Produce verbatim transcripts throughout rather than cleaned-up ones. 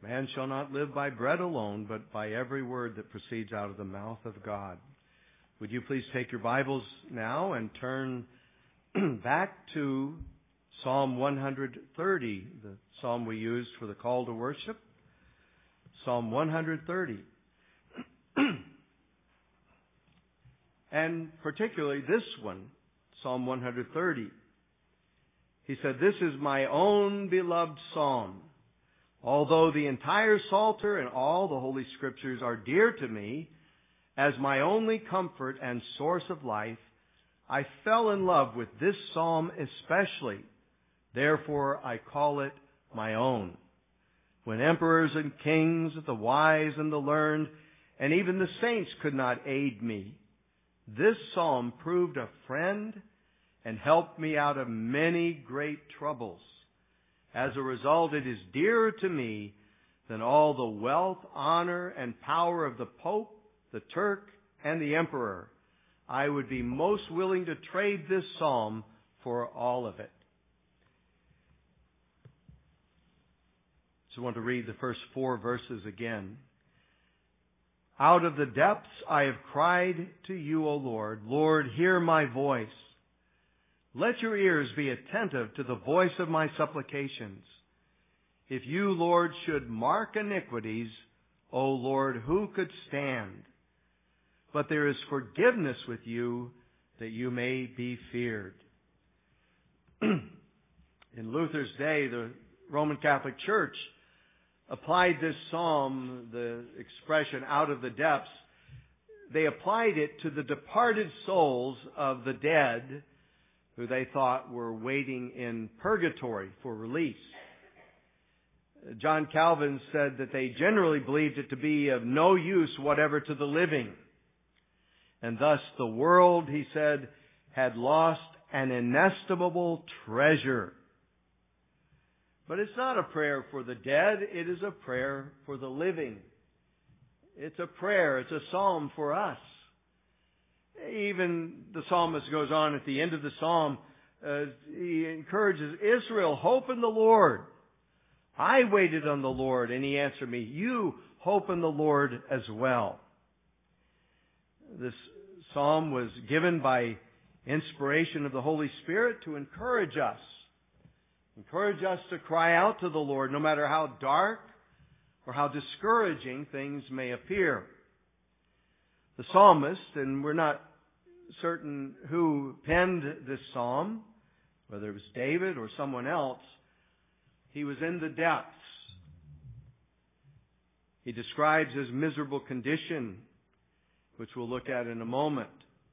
Man shall not live by bread alone, but by every word that proceeds out of the mouth of God. Would you please take your Bibles now and turn back to Psalm one thirty, the psalm we used for the call to worship. Psalm one thirty. And particularly this one, Psalm one thirty. He said, "This is my own beloved psalm. Although the entire Psalter and all the Holy Scriptures are dear to me, as my only comfort and source of life, I fell in love with this psalm especially. Therefore I call it my own. When emperors and kings, the wise and the learned, and even the saints could not aid me, this psalm proved a friend and helped me out of many great troubles. As a result, it is dearer to me than all the wealth, honor, and power of the Pope, the Turk, and the Emperor. I would be most willing to trade this psalm for all of it." So I want to read the first four verses again. "Out of the depths I have cried to you, O Lord. Lord, hear my voice. Let your ears be attentive to the voice of my supplications. If you, Lord, should mark iniquities, O Lord, who could stand? But there is forgiveness with you, that you may be feared." In Luther's day, the Roman Catholic Church applied this psalm, the expression, "out of the depths," they applied it to the departed souls of the dead who they thought were waiting in purgatory for release. John Calvin said that they generally believed it to be of no use whatever to the living. And thus the world, he said, had lost an inestimable treasure. But it's not a prayer for the dead, it is a prayer for the living. It's a prayer, it's a psalm for us. Even the psalmist goes on at the end of the psalm, uh, he encourages Israel, "Hope in the Lord. I waited on the Lord, and He answered me. You hope in the Lord as well." This psalm was given by inspiration of the Holy Spirit to encourage us. Encourage us to cry out to the Lord, no matter how dark or how discouraging things may appear. The psalmist, and we're not certain who penned this psalm, whether it was David or someone else, he was in the depths. He describes his miserable condition, which we'll look at in a moment.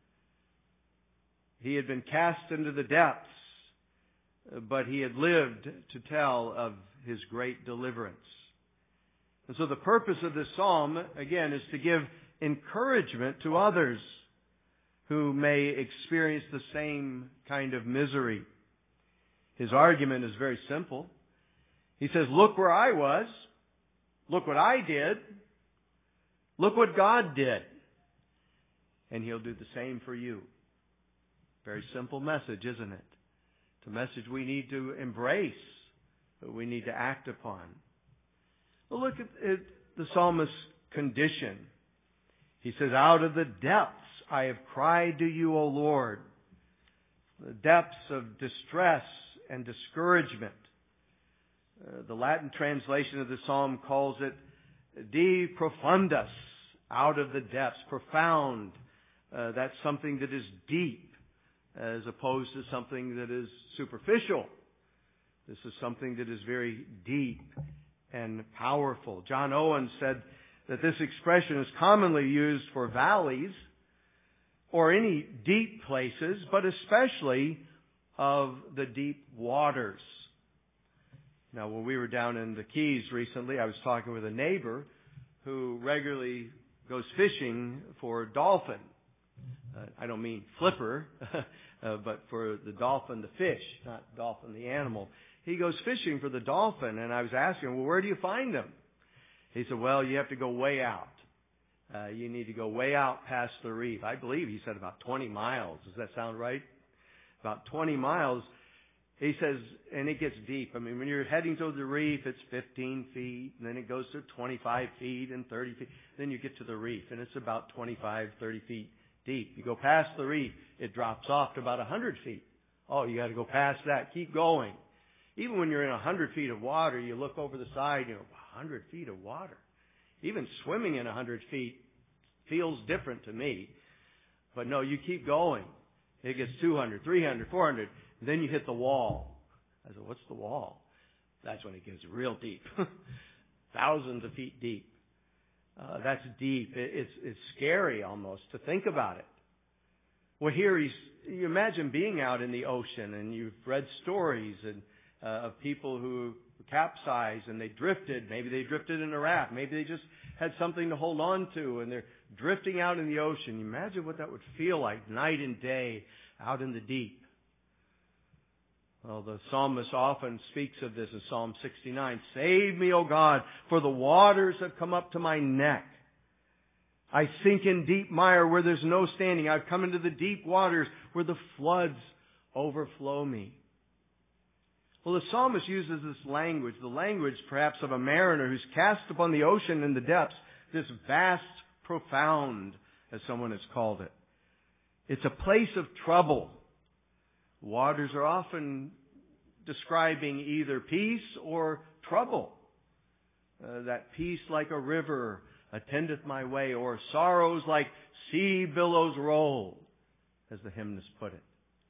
He had been cast into the depths, but he had lived to tell of his great deliverance. And so the purpose of this psalm, again, is to give encouragement to others who may experience the same kind of misery. His argument is very simple. He says, "Look where I was. Look what I did. Look what God did. And He'll do the same for you." Very simple message, isn't it? It's a message we need to embrace, that we need to act upon. Well, look at, at the psalmist's condition. He says, "Out of the depths I have cried to you, O Lord." The depths of distress and discouragement. Uh, the Latin translation of the psalm calls it de profundis, out of the depths, profound. Uh, that's something that is deep, as opposed to something that is superficial. This is something that is very deep and powerful. John Owen said that this expression is commonly used for valleys or any deep places, but especially of the deep waters. Now, when we were down in the Keys recently, I was talking with a neighbor who regularly goes fishing for dolphin. Uh, I don't mean flipper, uh, but for the dolphin, the fish, not dolphin, the animal. He goes fishing for the dolphin, and I was asking him, "Well, where do you find them?" He said, "Well, you have to go way out. Uh, you need to go way out past the reef." I believe he said about twenty miles. Does that sound right? About twenty miles. He says, and it gets deep. I mean, when you're heading to the reef, it's fifteen feet, and then it goes to twenty-five feet and thirty feet. Then you get to the reef, and it's about twenty-five, thirty feet deep. You go past the reef, it drops off to about one hundred feet. Oh, you got to go past that. Keep going. Even when you're in one hundred feet of water, you look over the side, you know, one hundred feet of water. Even swimming in one hundred feet feels different to me. But no, you keep going. It gets two hundred, three hundred, four hundred. Then you hit the wall. I said, what's the wall? That's when it gets real deep. Thousands of feet deep. Uh, that's deep. It, it's, it's scary almost to think about it. Well, here he's, you imagine being out in the ocean, and you've read stories and, uh, of people who capsized and they drifted. Maybe they drifted in a raft. Maybe they just had something to hold on to, and they're drifting out in the ocean. Imagine what that would feel like night and day out in the deep. Well, the psalmist often speaks of this in Psalm sixty-nine. Save me, O God, for the waters have come up to my neck. I sink in deep mire where there's no standing. I've come into the deep waters where the floods overflow me. Well, the psalmist uses this language, the language perhaps of a mariner who's cast upon the ocean in the depths, this vast, profound, as someone has called it. It's a place of trouble. Waters are often describing either peace or trouble. Uh, that peace like a river attendeth my way, or sorrows like sea billows roll, as the hymnist put it.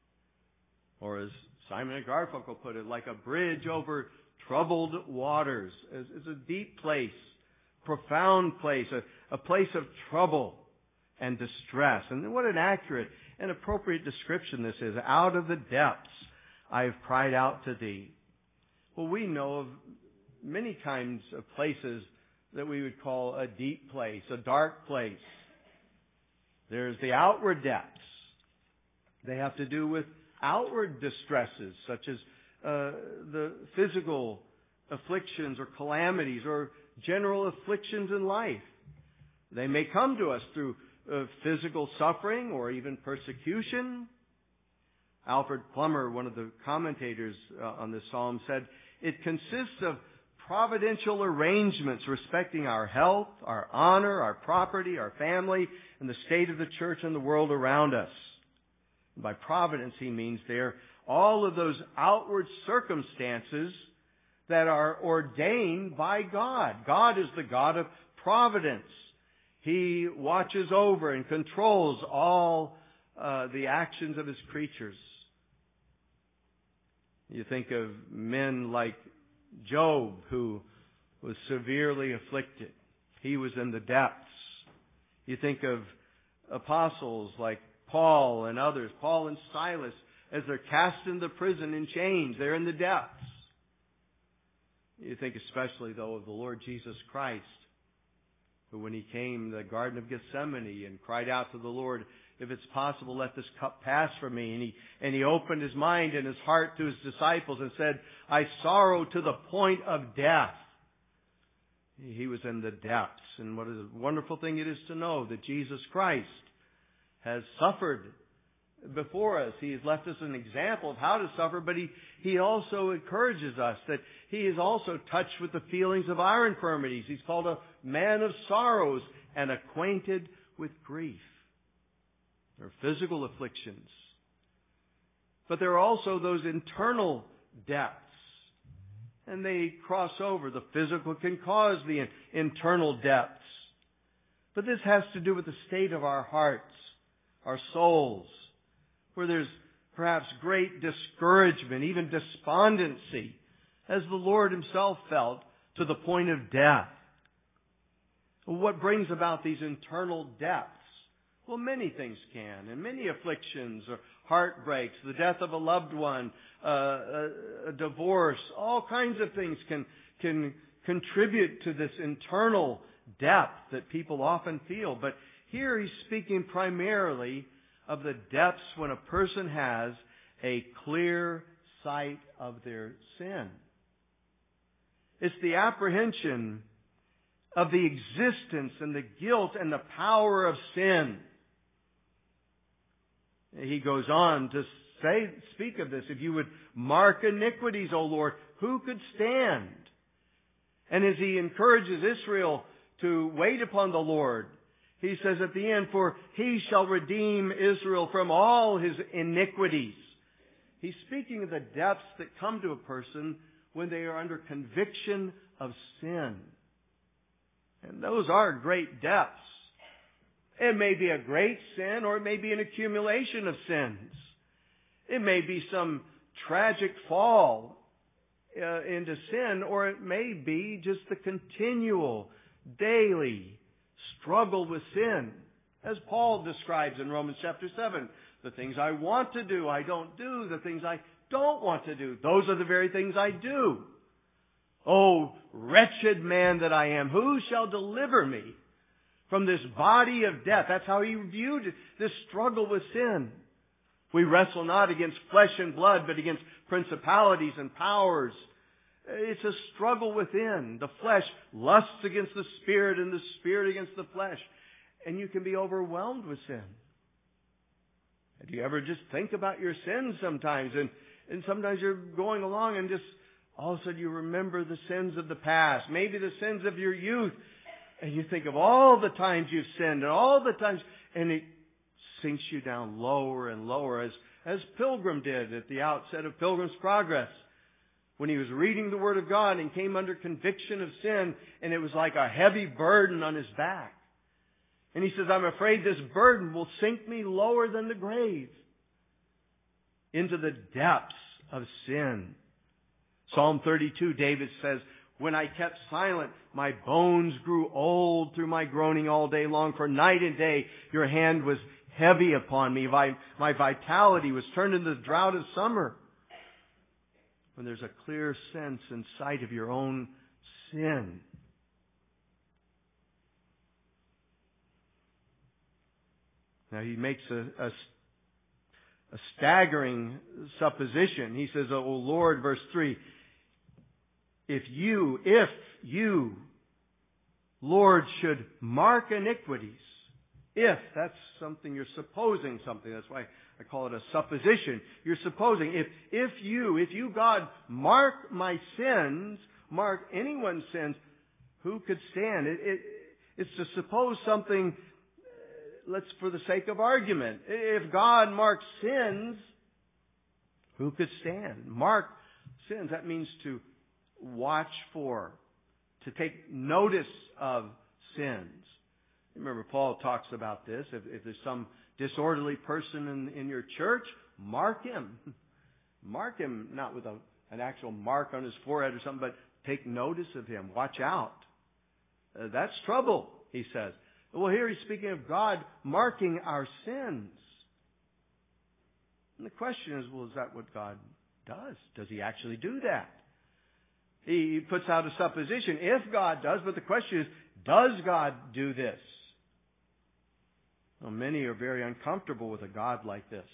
Or as Simon and Garfunkel put it, like a bridge over troubled waters. It's, it's a deep place, profound place, a, a place of trouble and distress. And what an accurate and appropriate description this is. Out of the depths I have cried out to thee. Well, we know of many kinds of places that we would call a deep place, a dark place. There's the outward depths. They have to do with outward distresses, such as uh, the physical afflictions or calamities or general afflictions in life. They may come to us through uh, physical suffering or even persecution. Alfred Plummer, one of the commentators uh, on this psalm, said, it consists of providential arrangements respecting our health, our honor, our property, our family, and the state of the church and the world around us. By providence, he means there all of those outward circumstances that are ordained by God. God is the God of providence. He watches over and controls all uh, the actions of His creatures. You think of men like Job, who was severely afflicted. He was in the depths. You think of apostles like Paul and others, Paul and Silas, as they're cast into prison in chains. They're in the depths. You think especially, though, of the Lord Jesus Christ, who when He came to the Garden of Gethsemane and cried out to the Lord, if it's possible, let this cup pass from me. And he, and he opened His mind and His heart to His disciples and said, I sorrow to the point of death. He was in the depths. And what a wonderful thing it is to know that Jesus Christ has suffered before us. He has left us an example of how to suffer, but He, he also encourages us that He is also touched with the feelings of our infirmities. He's called a man of sorrows and acquainted with grief. There are physical afflictions. But there are also those internal depths. And they cross over. The physical can cause the internal depths. But this has to do with the state of our hearts, our souls, where there's perhaps great discouragement, even despondency, as the Lord Himself felt to the point of death. What brings about these internal depths? Well, many things can, and many afflictions or heartbreaks, the death of a loved one, uh, a, a divorce, all kinds of things can can contribute to this internal depth that people often feel. But here he's speaking primarily of the depths when a person has a clear sight of their sin. It's the apprehension of the existence and the guilt and the power of sin. He goes on to say, speak of this. If you would mark iniquities, O Lord, who could stand? And as he encourages Israel to wait upon the Lord, he says at the end, for he shall redeem Israel from all his iniquities. He's speaking of the depths that come to a person when they are under conviction of sin. And those are great depths. It may be a great sin, or it may be an accumulation of sins. It may be some tragic fall uh, into sin, or it may be just the continual, daily struggle with sin. As Paul describes in Romans chapter seven, the things I want to do, I don't do. The things I don't want to do, those are the very things I do. Oh, wretched man that I am, who shall deliver me from this body of death? That's how he viewed this struggle with sin. We wrestle not against flesh and blood, but against principalities and powers. It's a struggle within. The flesh lusts against the spirit, and the spirit against the flesh. And you can be overwhelmed with sin. Do you ever just think about your sins sometimes? And, and sometimes you're going along and just all of a sudden you remember the sins of the past. Maybe the sins of your youth. And you think of all the times you've sinned and all the times. And it sinks you down lower and lower, as, as Pilgrim did at the outset of Pilgrim's Progress. When he was reading the Word of God and came under conviction of sin, and it was like a heavy burden on his back. And he says, I'm afraid this burden will sink me lower than the grave, into the depths of sin. Psalm thirty-two, David says, when I kept silent, my bones grew old through my groaning all day long. For night and day your hand was heavy upon me. My, my vitality was turned into the drought of summer. When there's a clear sense and sight of your own sin. Now he makes a, a, a staggering supposition. He says, "O Lord," verse three, if you, if you, Lord, should mark iniquities, if, that's something you're supposing something. That's why I call it a supposition. You're supposing, if, if you, if you, God, mark my sins, mark anyone's sins, who could stand? It, it, it's to suppose something. Let's, for the sake of argument, if God marks sins, who could stand? Mark sins, that means to watch for, to take notice of sins. Remember, Paul talks about this. If, if there's some disorderly person in, in your church, mark him. Mark him, not with a, an actual mark on his forehead or something, but take notice of him. Watch out. Uh, that's trouble, he says. Well, here he's speaking of God marking our sins. And the question is, well, is that what God does? Does he actually do that? He puts out a supposition, if God does, but the question is, does God do this? Well, many are very uncomfortable with a God like this.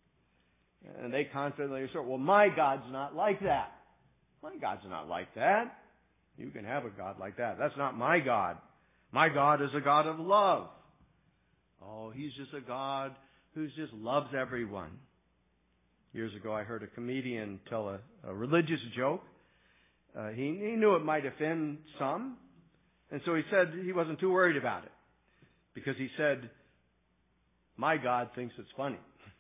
And they confidently assert, well, my God's not like that. My God's not like that. You can have a God like that. That's not my God. My God is a God of love. Oh, he's just a God who just loves everyone. Years ago, I heard a comedian tell a, a religious joke. Uh, he, he knew it might offend some. And so he said he wasn't too worried about it. Because he said, my God thinks it's funny.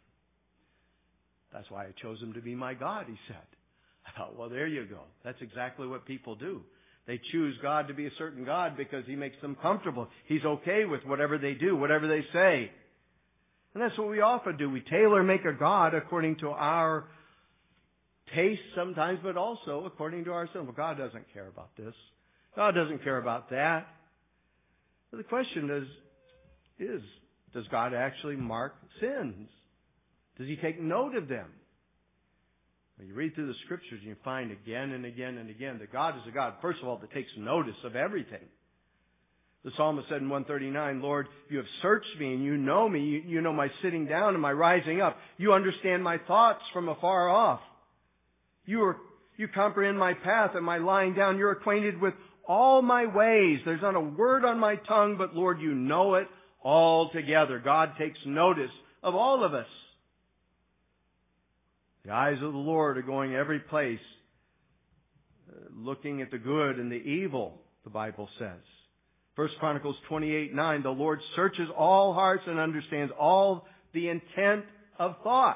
That's why I chose him to be my God, he said. I thought, well, there you go. That's exactly what people do. They choose God to be a certain God because he makes them comfortable. He's okay with whatever they do, whatever they say. And that's what we often do. We tailor-make a God according to our taste sometimes, but also according to our sin. Well, God doesn't care about this. God doesn't care about that. But the question is, is, does God actually mark sins? Does he take note of them? When you read through the Scriptures, you find again and again and again that God is a God, first of all, that takes notice of everything. The psalmist said in one thirty-nine, Lord, you have searched me and you know me. You, you know my sitting down and my rising up. You understand my thoughts from afar off. You are, you comprehend my path and my lying down. You're acquainted with all my ways. There's not a word on my tongue, but Lord, you know it all together. God takes notice of all of us. The eyes of the Lord are going every place, uh, looking at the good and the evil, the Bible says. First Chronicles twenty-eight nine, the Lord searches all hearts and understands all the intent of thoughts.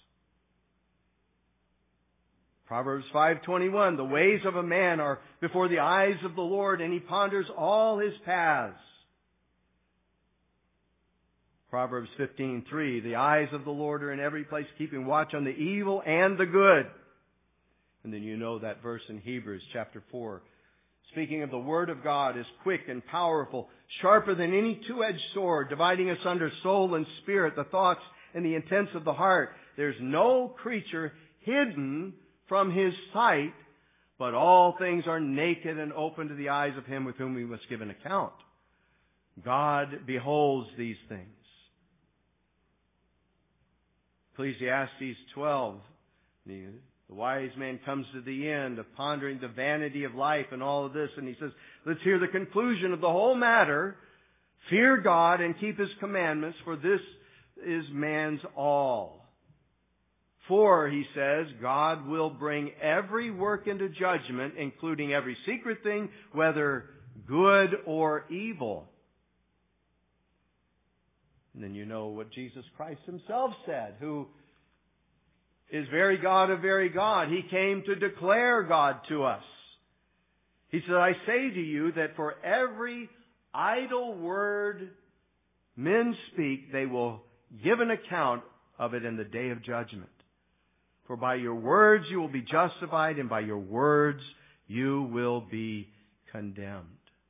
Proverbs five twenty-one, the ways of a man are before the eyes of the Lord, and He ponders all his paths. Proverbs fifteen three, the eyes of the Lord are in every place, keeping watch on the evil and the good. And then you know that verse in Hebrews chapter four. Speaking of the Word of God is quick and powerful, sharper than any two-edged sword, dividing asunder soul and spirit, the thoughts and the intents of the heart. There's no creature hidden from His sight, but all things are naked and open to the eyes of Him with whom we must give an account. God beholds these things. Ecclesiastes twelve, the, the wise man comes to the end of pondering the vanity of life and all of this, and he says, let's hear the conclusion of the whole matter. Fear God and keep His commandments, for this is man's all. For, he says, God will bring every work into judgment, including every secret thing, whether good or evil. And then you know what Jesus Christ Himself said, who is very God of very God. He came to declare God to us. He said, I say to you that for every idle word men speak, they will give an account of it in the day of judgment. For by your words you will be justified, and by your words you will be condemned.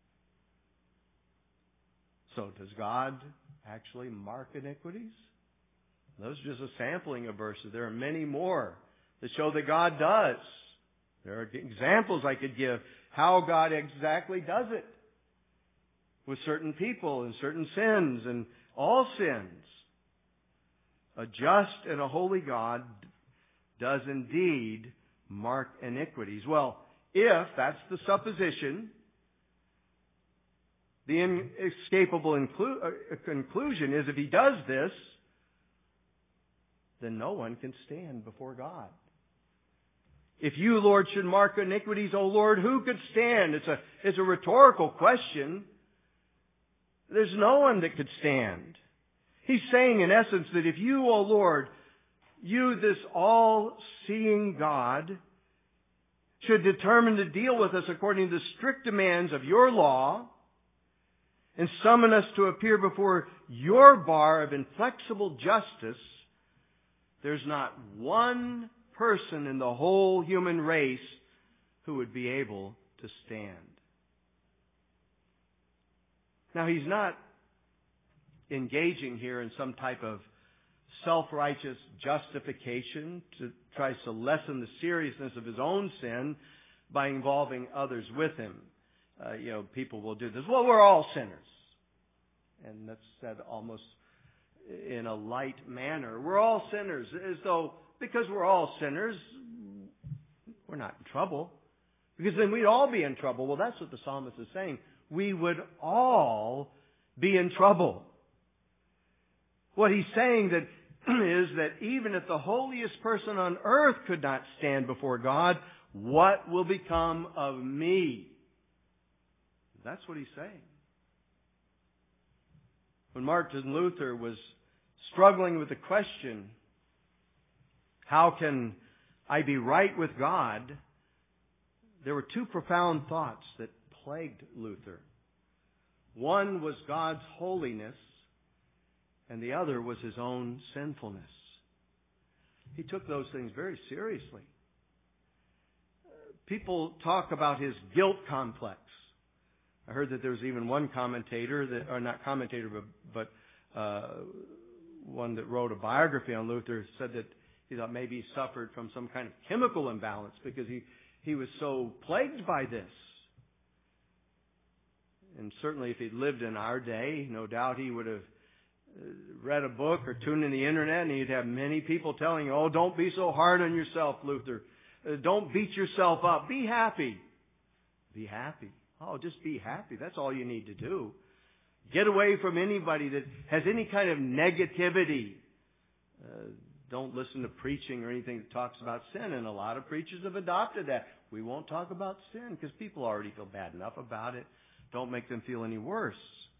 So does God actually mark iniquities? Those are just a sampling of verses. There are many more that show that God does. There are examples I could give how God exactly does it with certain people and certain sins and all sins. A just and a holy God does indeed mark iniquities. Well, if that's the supposition, the inescapable inclu- uh, conclusion is if He does this, then no one can stand before God. If you, Lord, should mark iniquities, O Lord, who could stand? It's a, it's a rhetorical question. There's no one that could stand. He's saying, in essence, that if you, O Lord, you, this all-seeing God, should determine to deal with us according to the strict demands of your law, and summon us to appear before your bar of inflexible justice, there's not one person in the whole human race who would be able to stand. Now, He's not engaging here in some type of self-righteous justification to try to lessen the seriousness of His own sin by involving others with Him. Uh, you know, people will do this. Well, we're all sinners. And that's said almost in a light manner. We're all sinners. As though, because we're all sinners, we're not in trouble. Because then we'd all be in trouble. Well, that's what the psalmist is saying. We would all be in trouble. What he's saying that is that even if the holiest person on earth could not stand before God, what will become of me? That's what he's saying. When Martin Luther was struggling with the question, how can I be right with God? There were two profound thoughts that plagued Luther. One was God's holiness, and the other was his own sinfulness. He took those things very seriously. People talk about his guilt complex. I heard that there was even one commentator, that, or not commentator, but, but uh, one that wrote a biography on Luther, said that he thought maybe he suffered from some kind of chemical imbalance because he, he was so plagued by this. And certainly if he'd lived in our day, no doubt he would have read a book or tuned in the internet, and he'd have many people telling you, oh, don't be so hard on yourself, Luther. Uh, don't beat yourself up. Be happy. Be happy. Oh, just be happy. That's all you need to do. Get away from anybody that has any kind of negativity. Uh, don't listen to preaching or anything that talks about sin. And a lot of preachers have adopted that. We won't talk about sin because people already feel bad enough about it. Don't make them feel any worse.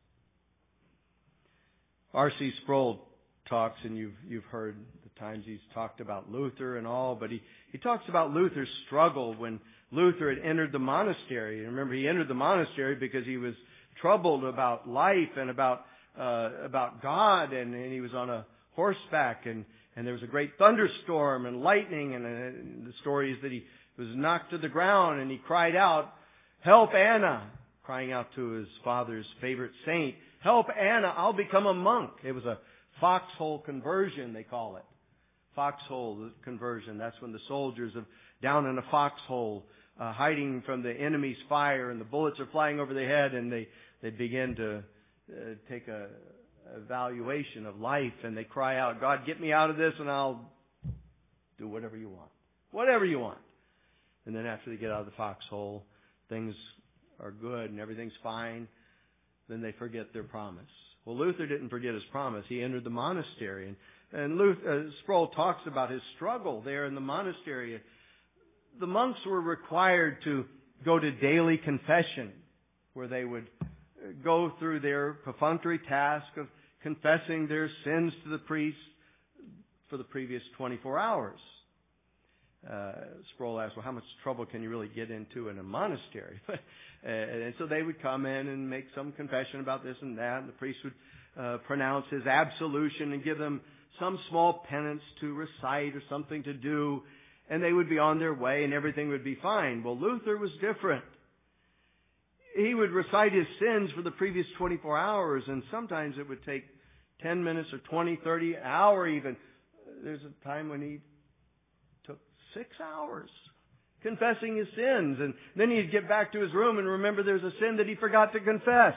R C Sproul talks, and you've you've heard the times he's talked about Luther and all, but he, he talks about Luther's struggle when Luther had entered the monastery. And remember, he entered the monastery because he was troubled about life and about uh, about God, and, and he was on a horseback, and, and there was a great thunderstorm and lightning, and, and the story is that he was knocked to the ground, and he cried out, "Help, Anna!" crying out to his father's favorite saint. "Help, Anna, I'll become a monk." It was a foxhole conversion, they call it. Foxhole conversion. That's when the soldiers are down in a foxhole, uh, hiding from the enemy's fire, and the bullets are flying over their head, and they, they begin to uh, take a evaluation of life, and they cry out, "God, get me out of this, and I'll do whatever you want. Whatever you want." And then after they get out of the foxhole, things are good and everything's fine. Then they forget their promise. Well, Luther didn't forget his promise. He entered the monastery. And, and Luther, uh, Sproul talks about his struggle there in the monastery. The monks were required to go to daily confession, where they would go through their perfunctory task of confessing their sins to the priest for the previous twenty-four hours. Uh, Sproul asked, well, how much trouble can you really get into in a monastery? And so they would come in and make some confession about this and that, and the priest would uh, pronounce his absolution and give them some small penance to recite or something to do, and they would be on their way and everything would be fine. Well, Luther was different. He would recite his sins for the previous twenty-four hours, and sometimes it would take ten minutes or twenty, thirty, an hour even. There's a time when he took six hours confessing his sins, and then he'd get back to his room and remember there's a sin that he forgot to confess.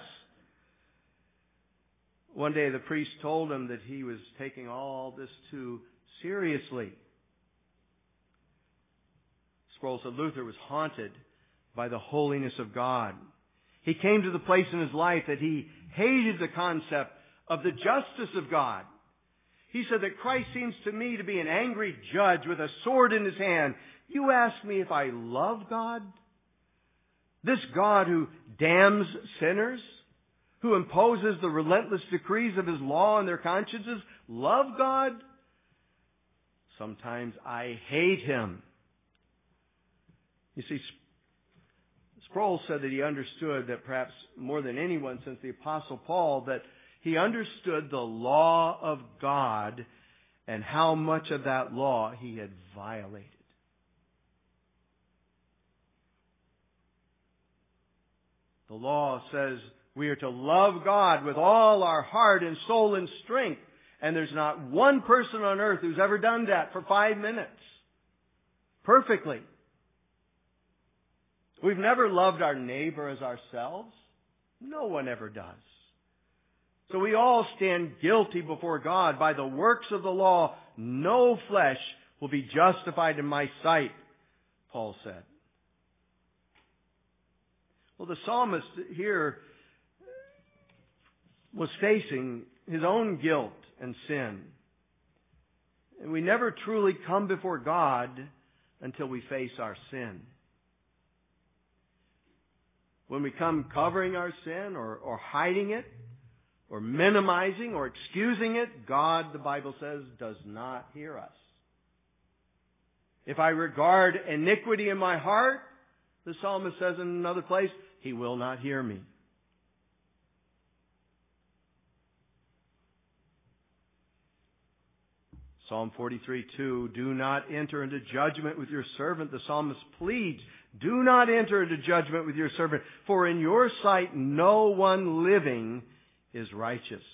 One day the priest told him that he was taking all this too seriously. Sproul said Luther was haunted by the holiness of God. He came to the place in his life that he hated the concept of the justice of God. He said that Christ seems to me to be an angry judge with a sword in his hand. You ask me if I love God? This God who damns sinners, who imposes the relentless decrees of his law on their consciences, love God? Sometimes I hate him. You see, Sproul said that he understood that perhaps more than anyone since the Apostle Paul, that he understood the law of God and how much of that law he had violated. The law says we are to love God with all our heart and soul and strength. And there's not one person on earth who's ever done that for five minutes. Perfectly. We've never loved our neighbor as ourselves. No one ever does. So we all stand guilty before God by the works of the law. No flesh will be justified in my sight, Paul said. Well, the psalmist here was facing his own guilt and sin. And we never truly come before God until we face our sin. When we come covering our sin or, or hiding it or minimizing or excusing it, God, the Bible says, does not hear us. If I regard iniquity in my heart, the psalmist says in another place, He will not hear me. Psalm forty-three two, do not enter into judgment with your servant. The psalmist pleads, do not enter into judgment with your servant, for in your sight no one living is righteous.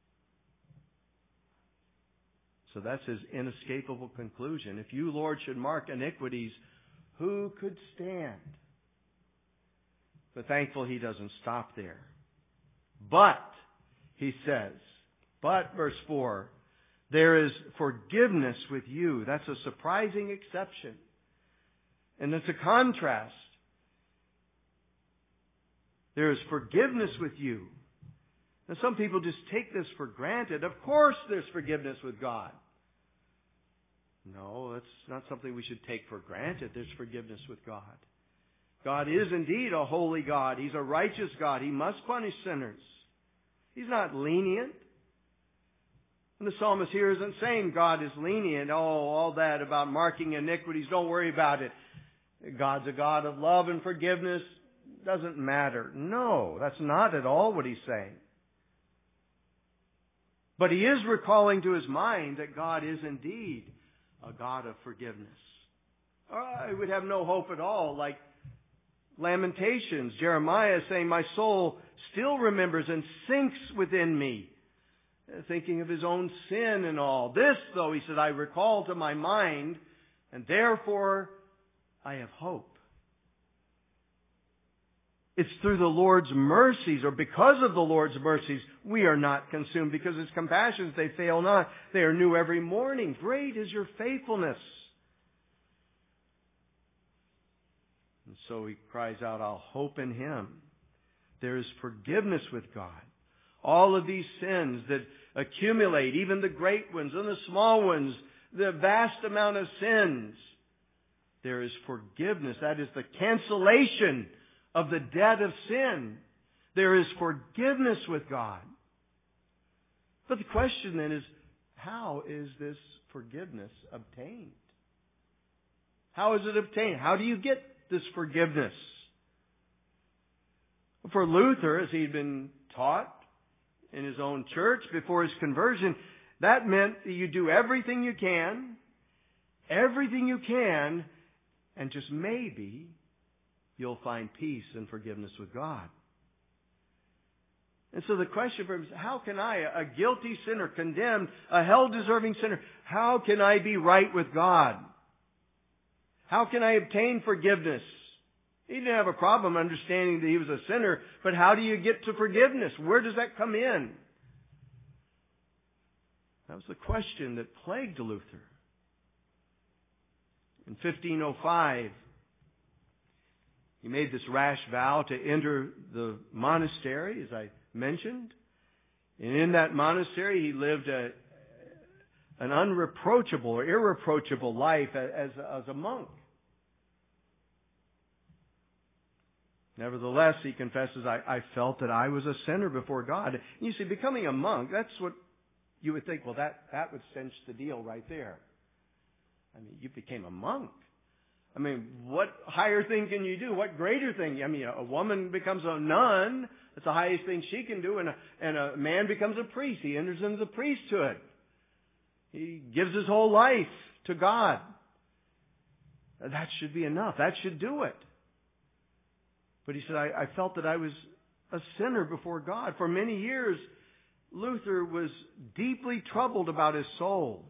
So that's his inescapable conclusion. If you, Lord, should mark iniquities, who could stand? But thankful he doesn't stop there. But, he says, but, verse four, there is forgiveness with you. That's a surprising exception. And it's a contrast. There is forgiveness with you. And some people just take this for granted. Of course there's forgiveness with God. No, that's not something we should take for granted. There's forgiveness with God. God is indeed a holy God. He's a righteous God. He must punish sinners. He's not lenient. And the psalmist here isn't saying God is lenient. Oh, all that about marking iniquities, don't worry about it. God's a God of love and forgiveness. Doesn't matter. No, that's not at all what he's saying. But he is recalling to his mind that God is indeed a God of forgiveness. Or I would have no hope at all, like Lamentations, Jeremiah saying, my soul still remembers and sinks within me, thinking of his own sin and all. This, though, he said, I recall to my mind, and therefore I have hope. It's through the Lord's mercies, or because of the Lord's mercies, we are not consumed, because his compassions, they fail not. They are new every morning. Great is your faithfulness. And so he cries out, I'll hope in him. There is forgiveness with God. All of these sins that accumulate, even the great ones and the small ones, the vast amount of sins, there is forgiveness. That is the cancellation of the debt of sin. There is forgiveness with God. But the question then is, how is this forgiveness obtained? How is it obtained? How do you get this forgiveness? For Luther, as he'd been taught in his own church before his conversion, that meant that you do everything you can, everything you can, and just maybe you'll find peace and forgiveness with God. And so the question for him is, how can I, a guilty sinner, condemned, a hell-deserving sinner, how can I be right with God? How can I obtain forgiveness? He didn't have a problem understanding that he was a sinner, but how do you get to forgiveness? Where does that come in? That was the question that plagued Luther. In fifteen oh five, he made this rash vow to enter the monastery, as I mentioned. And in that monastery, he lived a, an unreproachable or irreproachable life as, as a monk. Nevertheless, he confesses, I, I felt that I was a sinner before God. And you see, becoming a monk, that's what you would think, well, that, that would cinch the deal right there. I mean, you became a monk. I mean, what higher thing can you do? What greater thing? I mean, a woman becomes a nun. That's the highest thing she can do. And a, and a man becomes a priest. He enters into the priesthood. He gives his whole life to God. That should be enough. That should do it. But he said, I, I felt that I was a sinner before God. For many years, Luther was deeply troubled about his soul.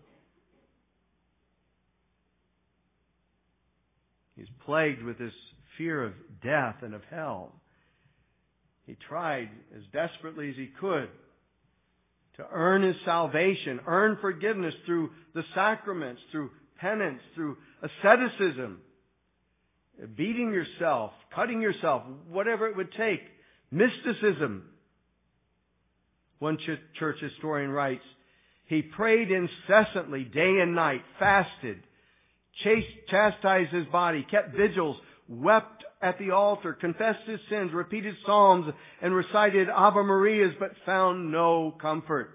He's plagued with this fear of death and of hell. He tried as desperately as he could to earn his salvation, earn forgiveness through the sacraments, through penance, through asceticism, beating yourself, cutting yourself, whatever it would take, mysticism. One ch- church historian writes, he prayed incessantly, day and night, fasted, chased, chastised his body, kept vigils, wept at the altar, confessed his sins, repeated psalms, and recited Ave Marias, but found no comfort.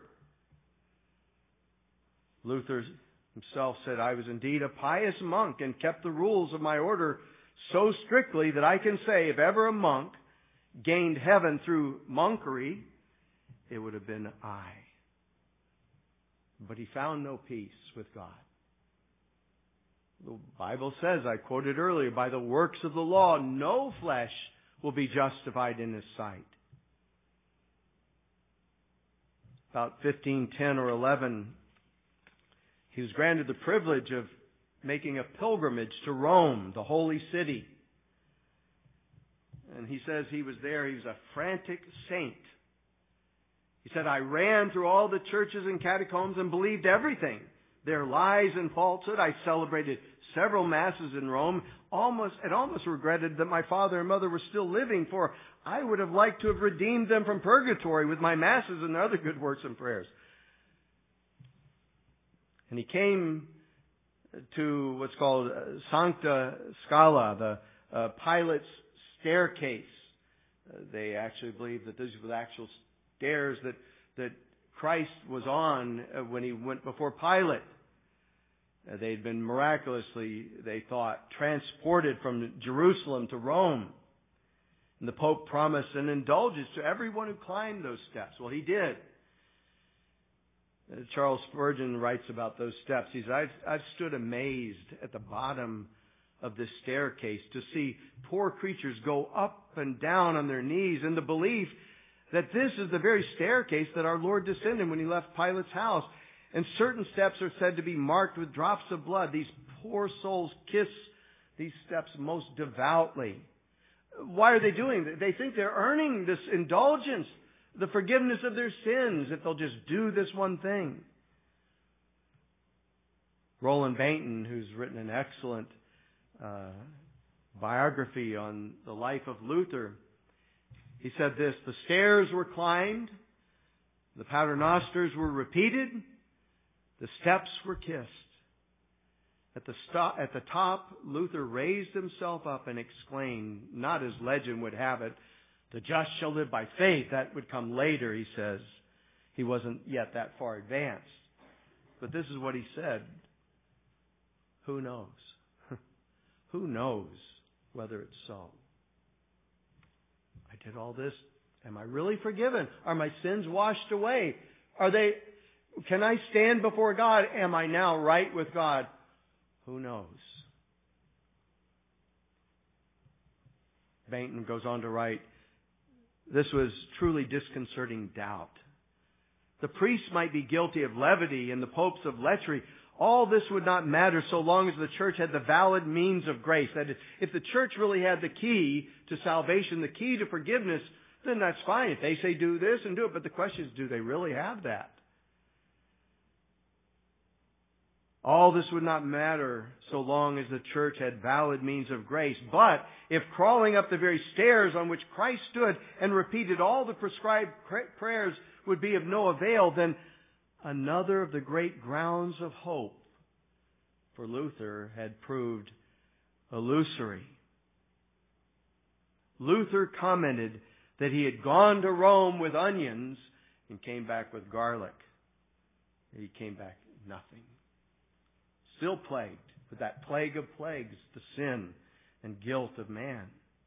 Luther himself said, I was indeed a pious monk and kept the rules of my order so strictly that I can say if ever a monk gained heaven through monkery, it would have been I. But he found no peace with God. The Bible says, I quoted earlier, by the works of the law, no flesh will be justified in his sight. About fifteen ten or eleven, he was granted the privilege of making a pilgrimage to Rome, the holy city. And he says he was there, he was a frantic saint. He said, I ran through all the churches and catacombs and believed everything. Their lies and falsehood. I celebrated several masses in Rome. Almost, and almost regretted that my father and mother were still living, for I would have liked to have redeemed them from purgatory with my masses and other good works and prayers. And he came to what's called Sancta Scala, the uh, Pilate's staircase. Uh, they actually believe that these were the actual stairs that, that Christ was on uh, when he went before Pilate. Uh, they'd been miraculously, they thought, transported from Jerusalem to Rome. And the Pope promised an indulgence to everyone who climbed those steps. Well, he did. Uh, Charles Spurgeon writes about those steps. He says, I've, I've stood amazed at the bottom of this staircase to see poor creatures go up and down on their knees in the belief that this is the very staircase that our Lord descended when he left Pilate's house. And certain steps are said to be marked with drops of blood. These poor souls kiss these steps most devoutly. Why are they doing that? They think they're earning this indulgence, the forgiveness of their sins, if they'll just do this one thing. Roland Bainton, who's written an excellent uh, biography on the life of Luther, he said this: the stairs were climbed, the paternosters were repeated, the steps were kissed. At the, sto- at the top, Luther raised himself up and exclaimed, not as legend would have it, the just shall live by faith. That would come later, he says. He wasn't yet that far advanced. But this is what he said. Who knows? Who knows whether it's so? I did all this. Am I really forgiven? Are my sins washed away? Are they, can I stand before God? Am I now right with God? Who knows? Bainton goes on to write, this was truly disconcerting doubt. The priests might be guilty of levity and the popes of lechery. All this would not matter so long as the church had the valid means of grace. That is, if the church really had the key to salvation, the key to forgiveness, then that's fine. If they say do this and do it. But the question is, do they really have that? All this would not matter so long as the church had valid means of grace. But if crawling up the very stairs on which Christ stood and repeated all the prescribed prayers would be of no avail, then another of the great grounds of hope for Luther had proved illusory. Luther commented that he had gone to Rome with onions and came back with garlic. He came back nothing. Still plagued with that plague of plagues, the sin and guilt of man.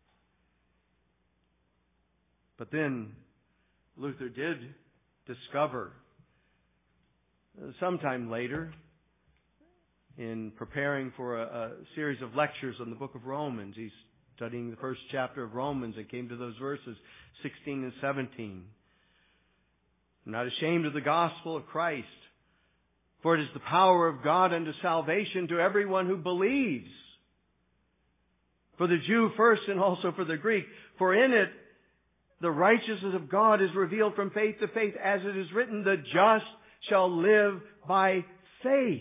But then Luther did discover sometime later, in preparing for a, a series of lectures on the book of Romans, he's studying the first chapter of Romans and came to those verses sixteen and seventeen. I'm not ashamed of the gospel of Christ, for it is the power of God unto salvation to everyone who believes. For the Jew first and also for the Greek. For in it the righteousness of God is revealed from faith to faith, as it is written, the just shall live by faith.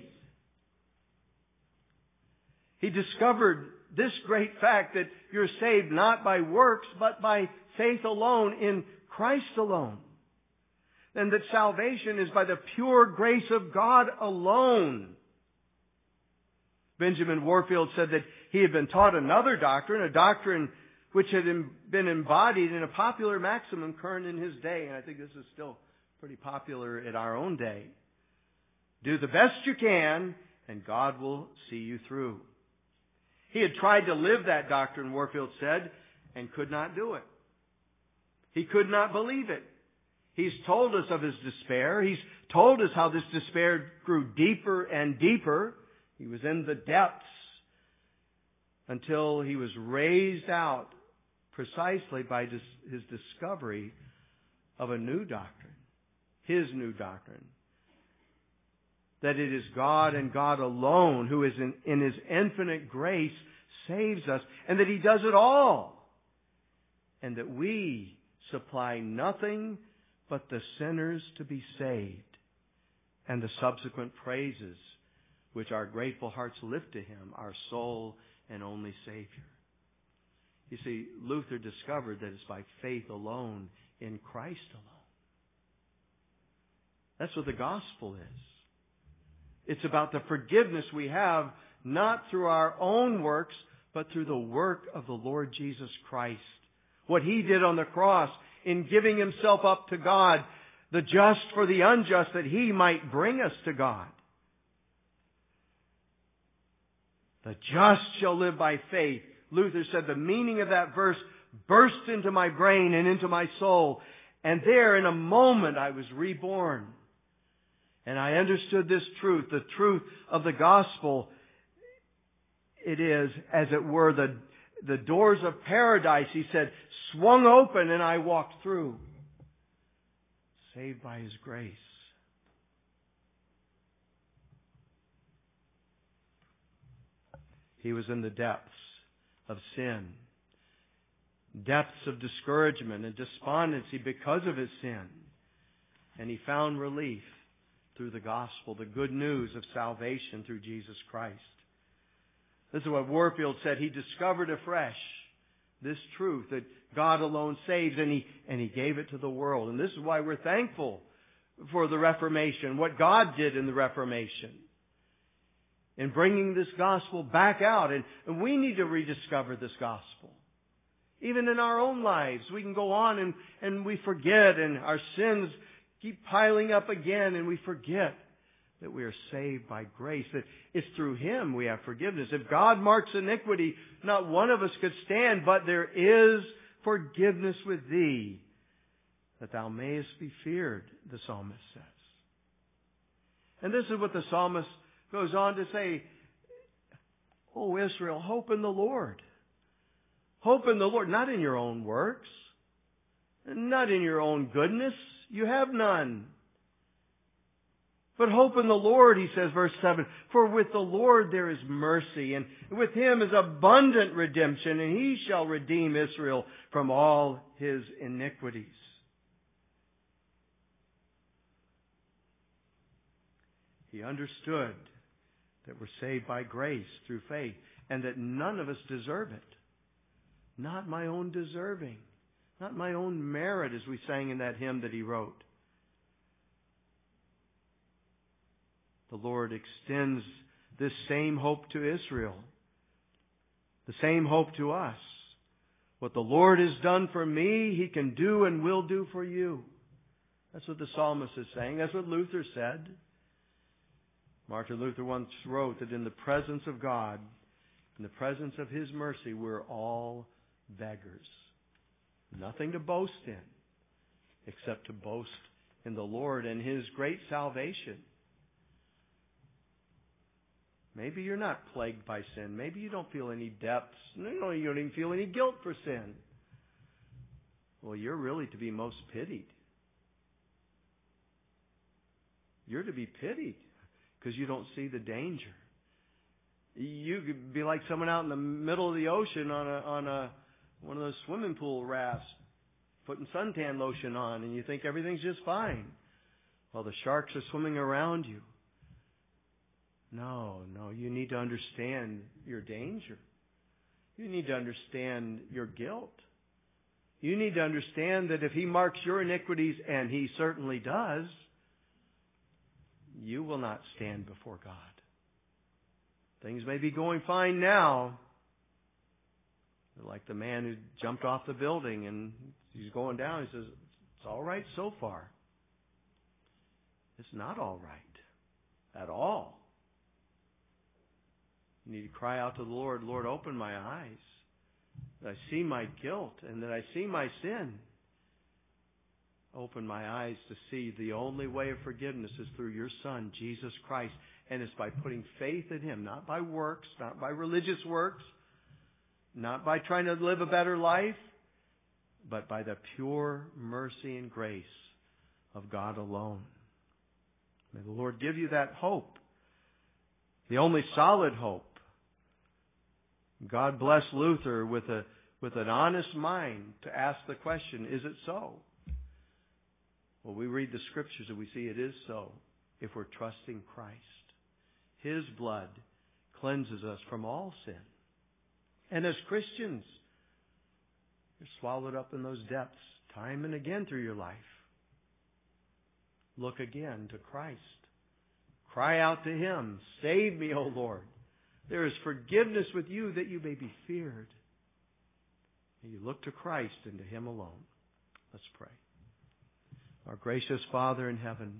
He discovered this great fact that you're saved not by works, but by faith alone in Christ alone. And that salvation is by the pure grace of God alone. Benjamin Warfield said that he had been taught another doctrine, a doctrine which had been embodied in a popular maxim current in his day. And I think this is still pretty popular in our own day. Do the best you can, and God will see you through. He had tried to live that doctrine, Warfield said, and could not do it. He could not believe it. He's told us of his despair. He's told us how this despair grew deeper and deeper. He was in the depths until he was raised out precisely by his discovery of a new doctrine. His new doctrine. That it is God and God alone who is in, in His infinite grace saves us. And that He does it all. And that we supply nothing but the sinners to be saved. And the subsequent praises which our grateful hearts lift to Him, our sole and only Savior. You see, Luther discovered that it's by faith alone in Christ alone. That's what the gospel is. It's about the forgiveness we have, not through our own works, but through the work of the Lord Jesus Christ. What He did on the cross in giving Himself up to God, the just for the unjust, that He might bring us to God. The just shall live by faith. Luther said the meaning of that verse burst into my brain and into my soul. And there in a moment I was reborn. And I understood this truth, the truth of the gospel. It is, as it were, the, the doors of paradise, he said, swung open and I walked through. Saved by His grace. He was in the depths of sin. Depths of discouragement and despondency because of his sin. And he found relief through the gospel, the good news of salvation through Jesus Christ. This is what Warfield said. He discovered afresh this truth that God alone saves, and he, and he gave it to the world. And this is why we're thankful for the Reformation, what God did in the Reformation, in bringing this gospel back out. And, and we need to rediscover this gospel. Even in our own lives, we can go on and, and we forget, and our sins keep piling up again, and we forget that we are saved by grace, that it's through Him we have forgiveness. If God marks iniquity, not one of us could stand, but there is forgiveness with Thee, that Thou mayest be feared, the psalmist says. And this is what the psalmist goes on to say, O Israel, hope in the Lord. Hope in the Lord, not in your own works, not in your own goodness. You have none. But hope in the Lord, he says, verse seven, for with the Lord there is mercy, and with Him is abundant redemption, and He shall redeem Israel from all his iniquities. He understood that we're saved by grace through faith, and that none of us deserve it. Not my own deserving. Not my own merit, as we sang in that hymn that he wrote. The Lord extends this same hope to Israel. The same hope to us. What the Lord has done for me, He can do and will do for you. That's what the psalmist is saying. That's what Luther said. Martin Luther once wrote that in the presence of God, in the presence of His mercy, we're all beggars. Nothing to boast in, except to boast in the Lord and His great salvation. Maybe you're not plagued by sin. Maybe you don't feel any depths. No, you don't even feel any guilt for sin. Well, you're really to be most pitied. You're to be pitied because you don't see the danger. You could be like someone out in the middle of the ocean on a on a one of those swimming pool rafts, putting suntan lotion on, and you think everything's just fine. Well, the sharks are swimming around you. No, no, you need to understand your danger. You need to understand your guilt. You need to understand that if He marks your iniquities, and He certainly does, you will not stand before God. Things may be going fine now. Like the man who jumped off the building and he's going down. He says, it's all right so far. It's not all right at all. You need to cry out to the Lord, Lord, open my eyes, that I see my guilt and that I see my sin. Open my eyes to see the only way of forgiveness is through your Son, Jesus Christ. And it's by putting faith in Him, not by works, not by religious works, not by trying to live a better life, but by the pure mercy and grace of God alone. May the Lord give you that hope, the only solid hope. God bless Luther with a with an honest mind to ask the question, is it so? Well, we read the Scriptures and we see it is so if we're trusting Christ. His blood cleanses us from all sin. And as Christians, you're swallowed up in those depths time and again through your life. Look again to Christ. cry out to Him, "Save me, O Lord." There is forgiveness with you that you may be feared. And you look to Christ and to Him alone. Let's pray. Our gracious Father in heaven,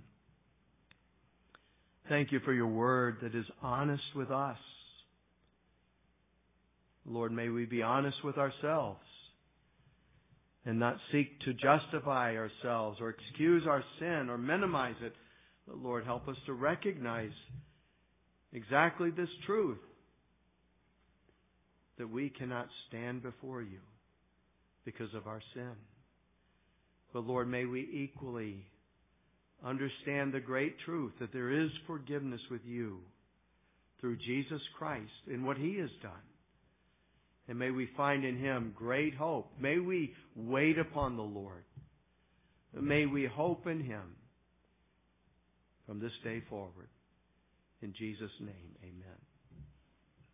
thank you for your word that is honest with us. Lord, may we be honest with ourselves and not seek to justify ourselves or excuse our sin or minimize it. But Lord, help us to recognize exactly this truth, that we cannot stand before you because of our sin. But Lord, may we equally understand the great truth that there is forgiveness with you through Jesus Christ in what He has done. And may we find in Him great hope. May we wait upon the Lord. May we hope in Him from this day forward. In Jesus' name, amen.